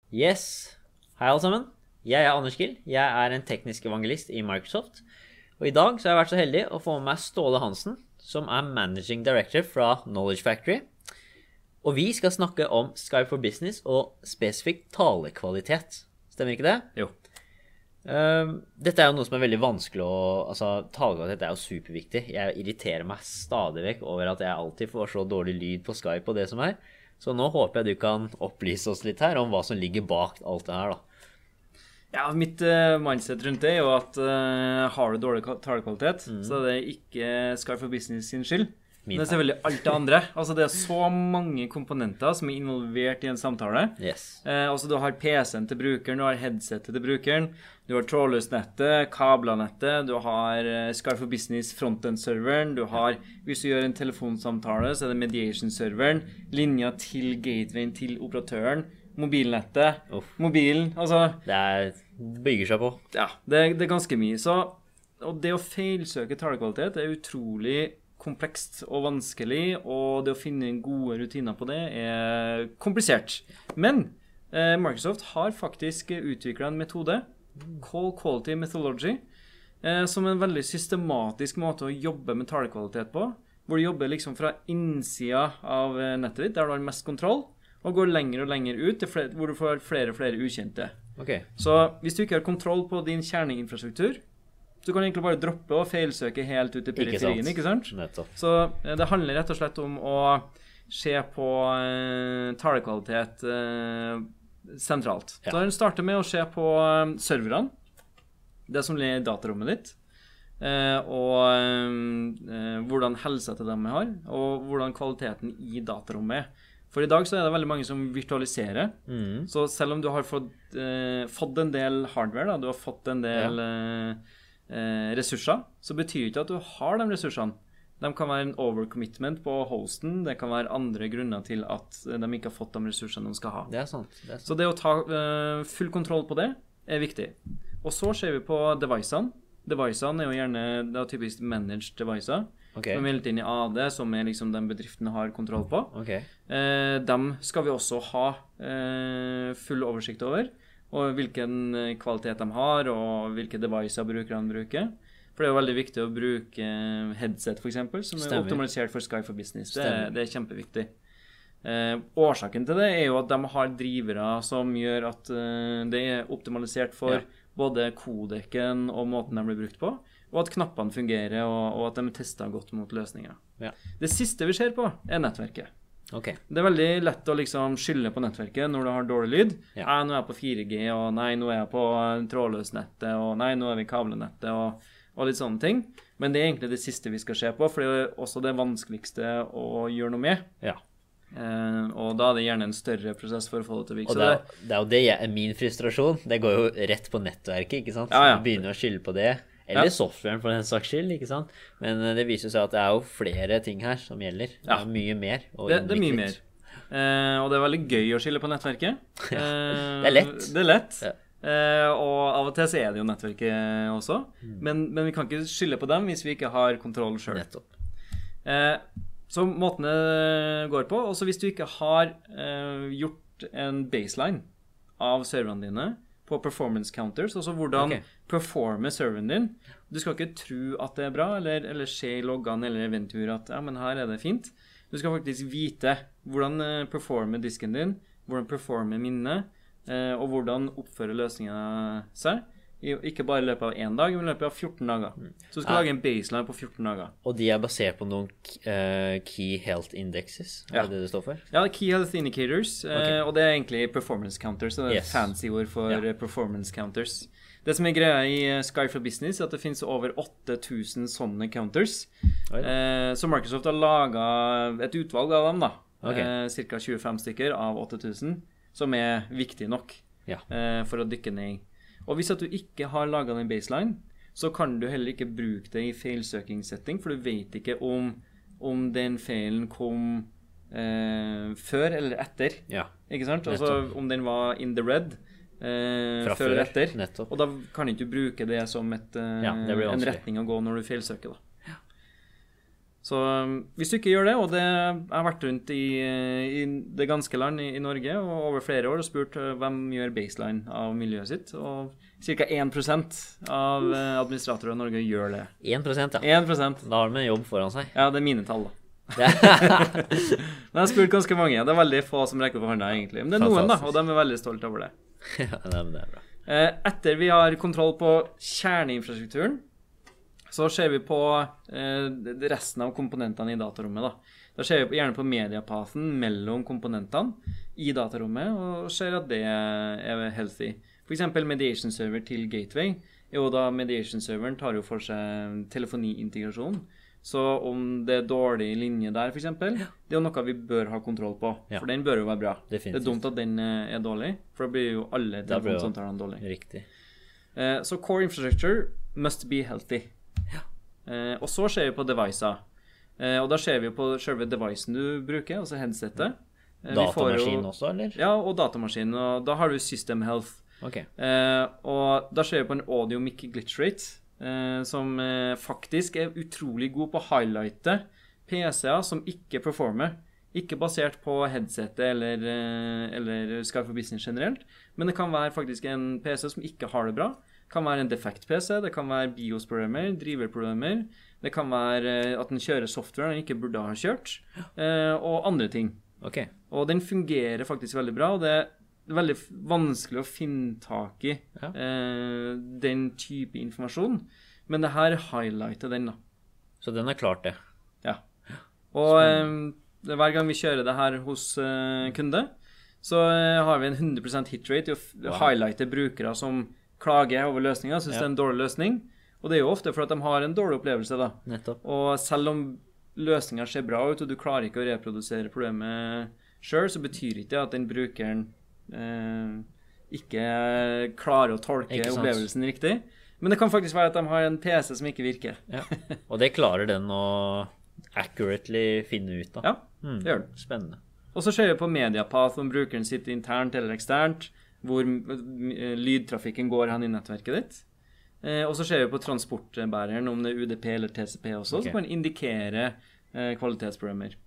Yes. Hei alle sammen. Jeg er Anders Gill. Jeg er en teknisk evangelist i Microsoft. Og i dag så har jeg vært så heldig å få med meg Ståle Hansen, som er Managing Director fra Knowledge Factory. Og vi skal snakke om Skype for Business og spesifikt talekvalitet. Stemmer ikke det? Jo. Dette er jo noe som er veldig vanskelig talekvalitet er jo superviktig. Jeg irriterer meg stadig vekk over at jeg alltid får så dårlig lyd på Skype og det som er. Så nå håper jeg du kan opplyse oss litt her om hva som ligger bak alt det her da. Ja, mitt mindset rundt det er jo at har du dårlig talekvalitet, så er det ikke Skype for Business sin skyld. Men det er selvfølgelig alt det andre. Altså det er så mange komponenter som er involvert i en samtale. Yes. Altså du har PC-en til brukeren, du har headsetet til brukeren, du har trådløsnettet, kablanettet, du har Skype for Business frontend-serveren, du har, hvis du gjør en telefonsamtale, så er det mediation-serveren, linja til gatewayen til operatøren, mobilnettet, mobilen, altså... Det bygger seg på. Ja, det er ganske mye. Så, og det å feilsøke talekvalitet er utrolig komplekst og vanskelig, og det å finne gode rutiner på det er komplisert. Men Microsoft har faktisk utviklet en metode, Call Quality Methodology, som en veldig systematisk måte å jobbe med talekvalitet på, hvor du jobber liksom fra innsida av nettet ditt, der du har mest kontroll, og går lenger og lenger ut, hvor du får flere og flere ukjente. Okay. Så hvis du ikke har kontroll på din kjerneinfrastruktur, så kan du egentlig bare droppe og feilsøke helt ut i periferien, ikke sant? Nettopp. Så det handler rett og slett om å se på talekvalitet sentralt. Ja. Så den starter med å se på serverne, det som ligger i datarommet ditt, og hvordan helsa til dem har, og hvordan kvaliteten i datarommet er. For i dag så er det veldig mange som virtualiserer, så selv om du har fått en del hardware, da, du har fått en del ressurser, så betyr ikke at du har de ressursene. De kan være en overcommitment på hosten, det kan være andre grunner til at de ikke har fått de ressursene de skal ha. Det er sant. Så det å ta full kontroll på det er viktig. Og så ser vi på devicene. Devicene er jo gjerne typisk managed devicer, som er meldt inn i AD, som er liksom den bedriften har kontroll på. Dem skal vi også ha full oversikt over, og hvilken kvalitet de har, og hvilke devicer brukerne bruker. For det er jo veldig viktig å bruke headset for eksempel, som er optimalisert for Skype for Business. Det er kjempeviktig. Årsaken til det er jo at de har drivere som gjør at det er optimalisert for både kodeken og måten de blir brukt på, og at knappene fungerer, og at de tester godt mot løsninger. Det siste vi ser på er nettverket. Det er veldig lett å liksom skylde på nettverket når du har dårlig lyd. Nå er jeg på 4G, og nei, nå er jeg på trådløsnettet, og nei, nå er vi i kablenettet, og litt sånne ting. Men det er egentlig det siste vi skal se på, for det er også det vanskeligste å gjøre noe med. Og da er det gjerne en større prosess for å få det til å virke. Og det er jo det min frustrasjon. Det går jo rett på nettverket, ikke sant? Du begynner å skylde på det. Eller softwaren for den saks skyld, ikke sant? Men det viser seg at det er jo flere ting her som gjelder. Det er mye mer. Det er mye mer. Og det er veldig gøy å skylde på nettverket. Det er lett. Det er lett. Og av og til så er det jo nettverket også. Men vi kan ikke skylde på dem hvis vi ikke har kontroll selv. Nettopp. Så måten det går på, også hvis du ikke har gjort en baseline av serverne dine på performance counters, altså hvordan performer serveren din. Du skal ikke tro at det er bra, eller se i loggene eller eventur at ja, men her er det fint. Du skal faktisk vite hvordan performer disken din, hvordan performer minnet, og hvordan oppfører løsningen seg. Ikke bare i løpet av 1 dag, men i løpet av 14 dager. Så du skal lage en baseline på 14 dager. Og de er basert på noen Key Health Indexes, er det det står for? Ja, Key Health Indicators, og det er egentlig performance counters, det er fancy ord for performance counters. Det som er greia i Skype for Business er at det finnes over 8000 sånne counters. Så Microsoft har laget et utvalg av dem da, cirka 25 stykker av 8000, som er viktig nok for å dykke ned i. Og hvis at du ikke har laget en baseline, så kan du heller ikke bruke det i feilsøkingssetting, for du vet ikke om den feilen kom før eller etter. Ikke sant? Altså om den var in the red før eller etter. Og da kan ikke du bruke det som en retning å gå når du feilsøker da. Så hvis du ikke gjør det, og jeg har vært rundt i det ganske land i Norge og over flere år og spurt hvem gjør baseline av miljøet sitt, og ca. 1% av administratorer i Norge gjør det. 1%, ja. 1%. Da har de en jobb foran seg. Ja, det er mine tall da. Men jeg har spurt ganske mange. Det er veldig få som rekker på hånda egentlig. Men det er noen da, og de er veldig stolte over det. Ja, det er bra. Etter vi har kontroll på kjerneinfrastrukturen, så ser vi på resten av komponentene i datarommet da. Da ser vi gjerne på mediapathen mellom komponentene i datarommet, og ser at det er healthy. For eksempel mediation server til gateway, og da mediation serveren tar jo for seg telefoniintegrasjon. Så om det er dårlig linje der for eksempel, det er jo noe vi bør ha kontroll på, for den bør jo være bra. Definitivt. Det er dumt at den er dårlig, for da blir jo alle telefonsamtalene dårlige. Riktig. Så core infrastructure must be healthy. Og så ser vi på devicer. Og da ser vi på selve devicen du bruker, altså headsetet. Datamaskin også, eller? Ja, og datamaskin, og da har du system health. Ok. Og da ser vi på en audio mic glitch rate, som faktisk er utrolig god på å highlighte PC-er som ikke performer. Ikke basert på headsetet eller Skype for Business generelt, men det kan være faktisk en PC som ikke har det bra. Det kan være en defekt PC, det kan være BIOS-problemer, driver-problemer, det kan være at den kjører software den ikke burde ha kjørt, og andre ting. Okay. Og den fungerer faktisk veldig bra, og det er veldig vanskelig å finne tak i den type informasjon, men det her highlighter den da. Så den er klart det? Ja. Og hver gang vi kjører det her hos kunde, så har vi en 100% hit rate i å highlighte brukere som klager over løsninger, synes det er en dårlig løsning. Og det er jo ofte for at de har en dårlig opplevelse da. Nettopp. Og selv om løsningen ser bra ut, og du klarer ikke å reprodusere problemet selv, så betyr ikke det at den brukeren ikke klarer å tolke opplevelsen riktig. Men det kan faktisk være at de har en PC som ikke virker. Ja. Og det klarer den å accurately finne ut da. Ja, det gjør den. Spennende. Og så ser vi på mediapath om brukeren sitter internt eller eksternt, hvor lydtrafikken går hen i nettverket ditt. Og så ser vi på transportbæreren, om det er UDP eller TCP også, som kan indikere kvalitetsproblemer.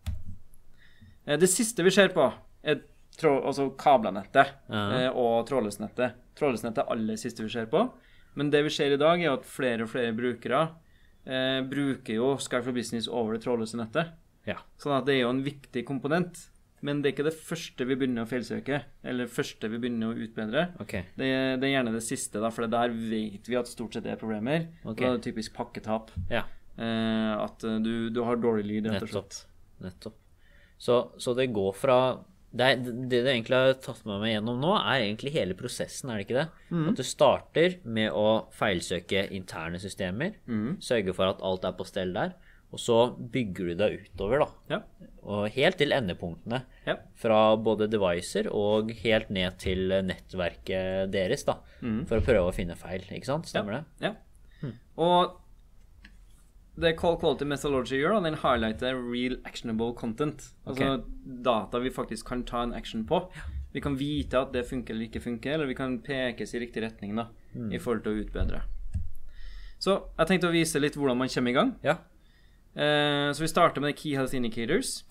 Det siste vi ser på er altså kablanettet og trådløsnettet. Trådløsnettet er aller siste vi ser på, men det vi ser i dag er at flere og flere brukere bruker jo Skype for Business over det trådløse nettet. Ja. Sånn at det er jo en viktig komponent. Men det er ikke det første vi begynner å feilsøke, eller første vi begynner å utbedre. Okay. Det er gjerne det siste da, for der vet vi at stort sett er problemer. Okay. Da er det typisk pakketap. Ja. At du har dårlig lyd, rett og slett. Nettopp. Så det går fra... Det du egentlig har tatt med meg gjennom nå, er egentlig hele prosessen, er det ikke det? At du starter med å feilsøke interne systemer, sørge for at alt er på stell der, og så bygger du deg utover da. Ja. Og helt til endepunktene. Ja. Fra både devicer og helt ned til nettverket deres da. For å prøve å finne feil, ikke sant? Stemmer det? Ja. Og det Call Quality Methodology gjør, den highlighter real actionable content. Altså data vi faktisk kan ta en action på. Vi kan vite at det funker eller ikke funker, eller vi kan pekes i riktig retning da, i forhold til å utbedre. Så jeg tenkte å vise litt hvordan man kommer i gang. Ja. Så vi starter med Key Health Indicators.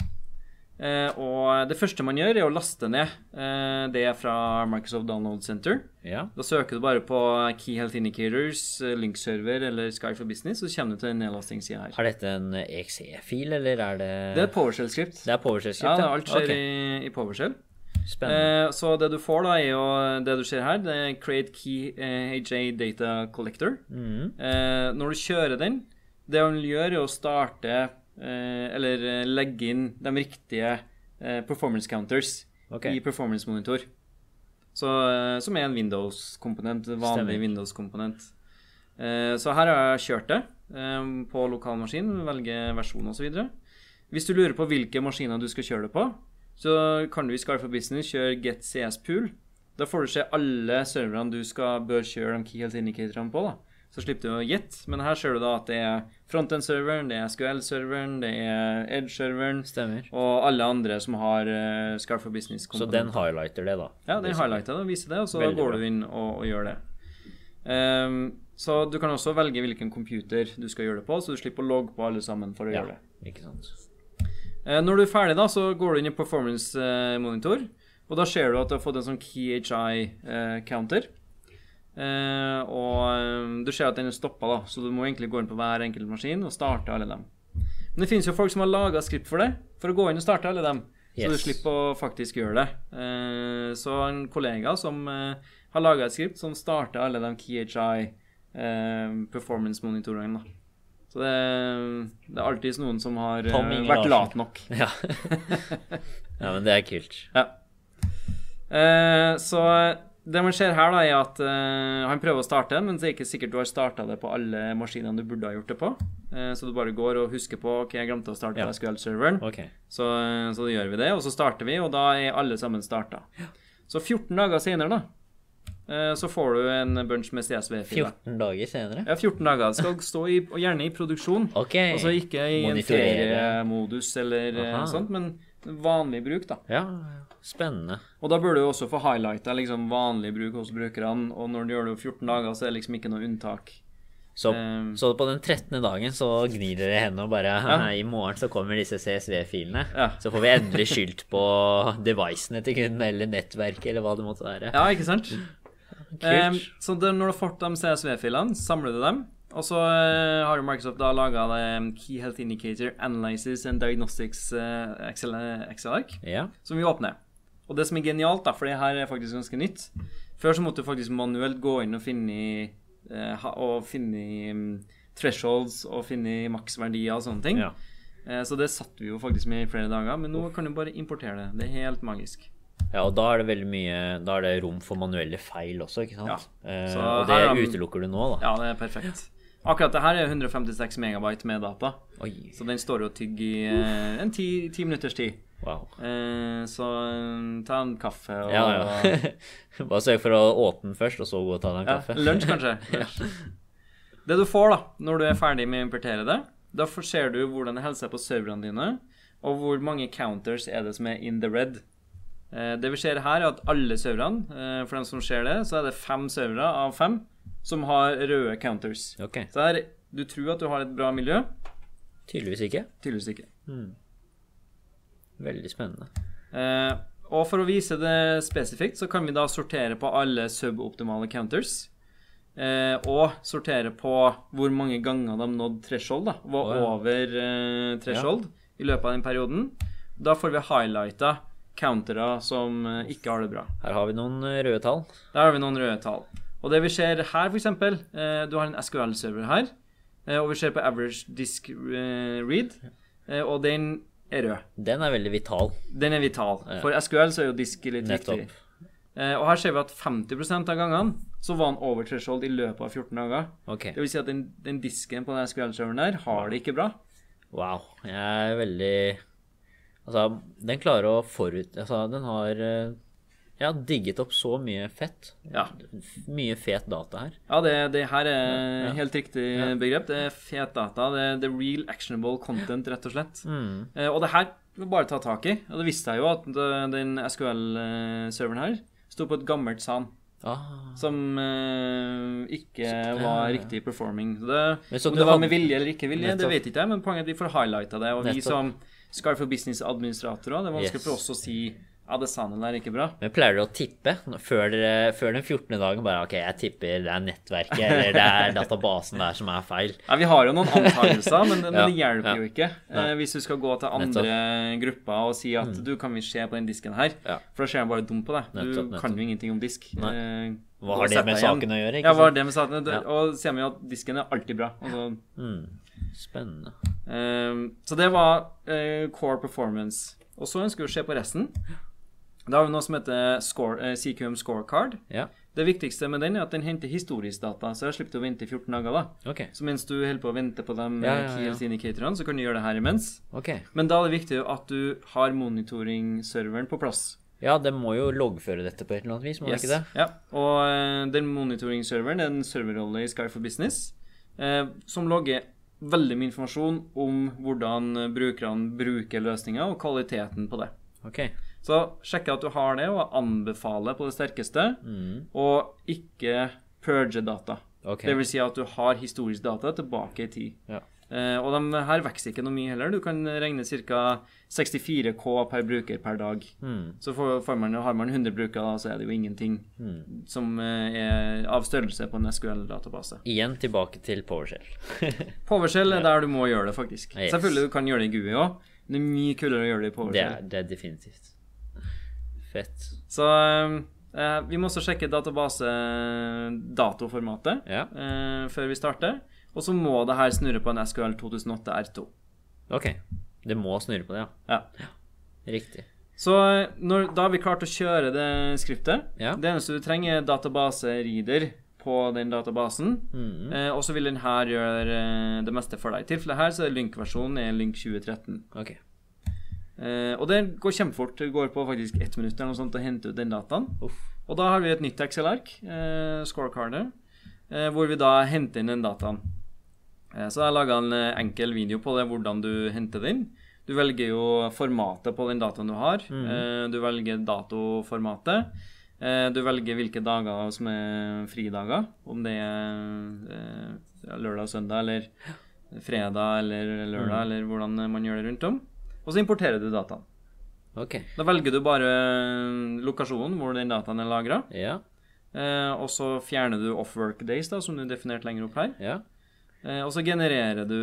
Og det første man gjør er å laste ned det fra Microsoft Download Center. Ja. Da søker du bare på Key Health Indicators, Link-server eller Skype for Business, så kommer du til en nedlastingsside her. Er dette en exe-fil, eller er det... Det er et PowerShell-skript. Det er PowerShell-skript, ja. Alt skjer i PowerShell. Spennende. Så det du får da er jo, det du ser her, det er Create Key HA Data Collector. Når du kjører den, det han gjør er å starte eller legge inn de riktige performance counters i performance monitor, som er en Windows-komponent, vanlig Windows-komponent. Så her har jeg kjørt det på lokalmaskin, velge versjon og så videre. Hvis du lurer på hvilke maskiner du skal kjøre det på, så kan du i Skype for Business kjøre Get CS Pool. Da får du se alle serverne du bør kjøre de Key Health Indicatorene på da. Så slipper du å gjette, men her ser du da at det er frontend-serveren, det er SQL-serveren, det er Edge-serveren, og alle andre som har Skype for Business-komponenter. Så den highlighter det da? Ja, den highlighter det og viser det, og så går du inn og gjør det. Så du kan også velge hvilken computer du skal gjøre det på, så du slipper å logge på alle sammen for å gjøre det. Ikke sant. Når du er ferdig da, så går du inn i performance monitor, og da ser du at du har fått en sånn KHI counter. Og du ser at den er stoppet da, så du må egentlig gå inn på hver enkelt maskin og starte alle dem. Men det finnes jo folk som har laget skript for det, for å gå inn og starte alle dem, så du slipper å faktisk gjøre det. Så en kollega som har laget et skript som starter alle de KHI performance-monitorene da. Så det er alltid noen som har vært lat nok. Ja. Ja, men det er kult. Ja. Så det man ser her da er at han prøver å starte den, men det er ikke sikkert du har startet det på alle maskinene du burde ha gjort det på. Så du bare går og husker på, ok, jeg glemte å starte på SQL-serveren. Okay. Så da gjør vi det, og så starter vi, og da er alle sammen startet. Så 14 dager senere da, så får du en bunch med CSV-filer. 14 dager senere? Ja, 14 dager. Det skal stå gjerne i produksjon. Okay. Altså ikke i en feriemodus eller sånt, men vanlig bruk da. Ja, spennende. Og da burde du også få highlightet liksom vanlig bruk hos brukerne, og når du gjør det jo 14 dager, så er det liksom ikke noe unntak. Så på den 13. dagen så gnir dere henne og bare, i morgen så kommer disse CSV-filene. Ja. Så får vi endelig skyldt på devicene til kunden, eller nettverket, eller hva det måtte være. Ja, ikke sant? Så når du har fått de CSV-filene, samler du dem, og så har Microsoft da laget Key Health Indicator Analysis and Diagnostics Excel-ark, som vi åpner. Og det som er genialt da, for det her er faktisk ganske nytt. Før så måtte du faktisk manuelt gå inn og finne thresholds og finne maksverdier og sånne ting. Så det satt vi jo faktisk med i flere dager, men nå kan du bare importere det. Det er helt magisk. Ja, og da er det veldig mye, da er det rom for manuelle feil også, ikke sant? Ja. Og det utelukker du nå da. Ja, det er perfekt. Akkurat det her er 156 megabyte med data. Oi. Så den står og tygger i en 10 minutters tid. Wow. Så ta en kaffe og... Ja. Bare sørg for å åpne den først, og så gå og ta deg en kaffe. Lunsj kanskje. Det du får da, når du er ferdig med å importere det, da ser du hvordan det helser på serverne dine, og hvor mange counters er det som er in the red. Det vi ser her er at alle serverne, for dem som ser det, så er det 5 servere av 5 som har røde counters. Okay. Så her, du tror at du har et bra miljø. Tydeligvis ikke. Tydeligvis ikke. Veldig spennende. Og for å vise det spesifikt, så kan vi da sortere på alle suboptimale counters, og sortere på hvor mange ganger de nådde threshold, da, var over threshold i løpet av den perioden. Da får vi highlightet countere som ikke har det bra. Her har vi noen røde tall. Der har vi noen røde tall. Og det vi ser her for eksempel, du har en SQL-server her, og vi ser på average disk read, og den er rød. Den er veldig vital. Den er vital. For SQL så er jo disk litt viktig. Og her ser vi at 50% av gangene så var den over threshold i løpet av 14 dager. Okay. Det vil si at den disken på den SQL-serveren der har det ikke bra. Wow, jeg er veldig... Altså, den klarer å den har digget opp så mye fett. Ja. Mye fet data her. Ja, det her er helt riktig begrep. Det er fet data. Det er real actionable content, rett og slett. Og det her vil bare ta tak i. Og det visste jeg jo at den SQL-serveren her stod på et gammelt SAN. Som ikke var riktig performing. Om det var med vilje eller ikke vilje, det vet ikke jeg, men poenget er at vi får highlightet det, og vi som Sky for Business-administratorer, det er vanskelig for oss å si det SAN-en er ikke bra. Men pleier du å tippe før den 14. dagen bare, ok, jeg tipper det er nettverket, eller det er databasen der som er feil? Ja, vi har jo noen antagelser, men det hjelper jo ikke. Hvis du skal gå til andre grupper og si at du kan vi se på den disken her, for da ser jeg bare dum på deg. Du kan jo ingenting om disk. Hva har det med saken å gjøre? Ja, hva har det med saken? Og ser vi at disken er alltid bra. Spennende. Så det var core performance. Og så ønsker vi å se på resten. Da har vi noe som heter CQM Scorecard. Det viktigste med den er at den henter historisk data, så jeg slipper å vente i 14 dager da. Okay. Så mens du holder på å vente på de key health indicatorene, så kan du gjøre det her imens. Okay. Men da er det viktig at du har monitoring-serveren på plass. Ja, det må jo loggføre dette på et eller annet vis, må det ikke det? Ja, og den monitoring-serveren er en serverrolle i Sky for Business, som logger veldig mye informasjon om hvordan brukerne bruker løsninger og kvaliteten på det. Ok. Så sjekk at du har det, og anbefale på det sterkeste, og ikke purge data. Okay. Det vil si at du har historisk data tilbake i tid. Og de her vekster ikke noe mye heller. Du kan regne ca. 64K per bruker per dag. Så har man 100 brukere, da, så er det jo ingenting som er av størrelse på en SQL-database. Igjen tilbake til PowerShell. PowerShell er der du må gjøre det, faktisk. Yes. Selvfølgelig du kan gjøre det i GUI også. Det er mye kulere å gjøre det i PowerShell. Det er definitivt. Fett. Så vi må også sjekke database-datoformatet før vi starter. Og så må det her snurre på en SQL 2008 R2. Ok, det må snurre på det, ja. Riktig. Så da har vi klart å kjøre det skriptet. Det eneste du trenger er database-reader på den databasen. Og så vil den her gjøre det meste for deg. I tilfelle her så er link-versjonen Link 2013. Ok. Og det går kjempefort. Det går på faktisk 1 minutt eller noe sånt å hente ut den dataen. Og da har vi et nytt Excel-ark, scorecardet, hvor vi da henter inn den dataen. Så jeg har laget en enkel video på det, hvordan du henter den. Du velger jo formatet på den dataen du har. Du velger datoformatet. Du velger hvilke dager som er fridager. Om det er lørdag og søndag, eller fredag, eller lørdag, eller hvordan man gjør det rundt om. Og så importerer du dataen. Ok. Da velger du bare lokasjonen hvor den dataen er lagret. Ja. Og så fjerner du off-work days, da, som du definert lenger opp her. Ja. Og så genererer du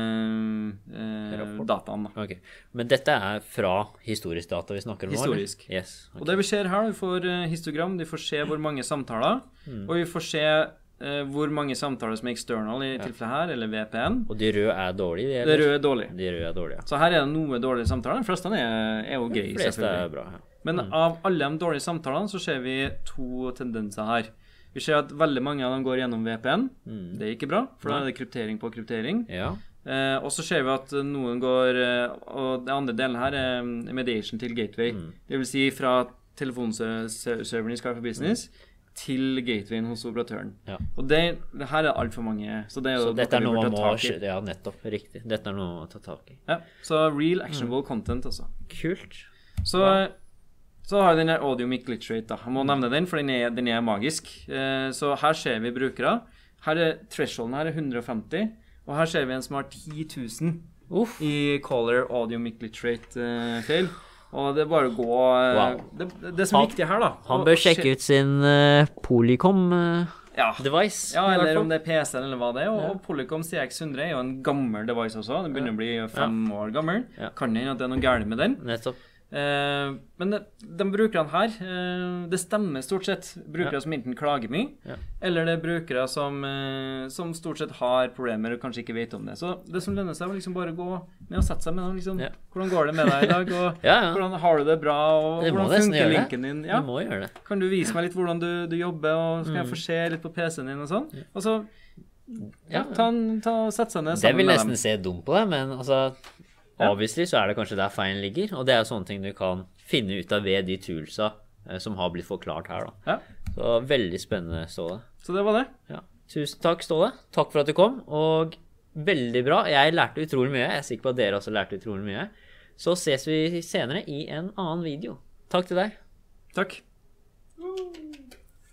dataen da. Ok, men dette er fra historisk data vi snakker om nå? Historisk. Yes. Okay. Og det vi ser her, vi får histogram, vi får se hvor mange samtaler, og vi får se hvor mange samtaler som er external i tilfellet her, eller VPN. Og de røde er dårlige? De røde er dårlige. De røde er dårlige, ja. Så her er det noe dårlige samtaler, de fleste er jo greie, selvfølgelig. De fleste er bra, ja. Men av alle de dårlige samtalene så ser vi to tendenser her. Vi ser at veldig mange av dem går gjennom VPN. Det er ikke bra, for da er det kryptering på kryptering. Ja. Og så ser vi at noen går, og det andre delen her er mediation til gateway. Det vil si fra telefonserveren i Skype for Business til gatewayen hos operatøren. Ja. Og det her er alt for mange. Så det er jo dette er noe man må, ja, nettopp, riktig. Dette er noe å ta tak i. Ja, så real actionable content også. Kult. Så har vi den her audio mic glitch rate da. Jeg må nevne den, for den er magisk. Så her ser vi brukere. Her er thresholden her er 150, og her ser vi en som har 10 000 i caller audio mic glitch rate feil. Og det er bare å gå... Det som er viktig her da... Han bør sjekke ut sin Polycom device. Ja, eller om det er PC eller hva det er. Og Polycom CX100 er jo en gammel device også. Den begynner å bli 5 år gammel. Kan hende at det er noe gærent med den. Nettopp. Men de brukerne her, det stemmer stort sett brukere som enten klager mye, eller det er brukere som stort sett har problemer og kanskje ikke vet om det. Så det som lønner seg er liksom bare gå med og sette seg med dem, liksom, hvordan går det med deg i dag, og hvordan har du det bra, og hvordan funker linken din. Du må gjøre det. Kan du vise meg litt hvordan du jobber, og skal jeg få se litt på PC-en din og sånn? Og så sette seg ned sammen med dem. Det vil nesten se dumt på det, men altså obviously så er det kanskje der feilen ligger, og det er sånne ting du kan finne ut av ved de toolsa som har blitt forklart her da. Så veldig spennende, Ståle. Så det var det. Ja. Tusen takk, Ståle. Takk for at du kom, og veldig bra. Jeg lærte utrolig mye. Jeg er sikker på at dere også lærte utrolig mye. Så ses vi senere i en annen video. Takk til deg. Takk.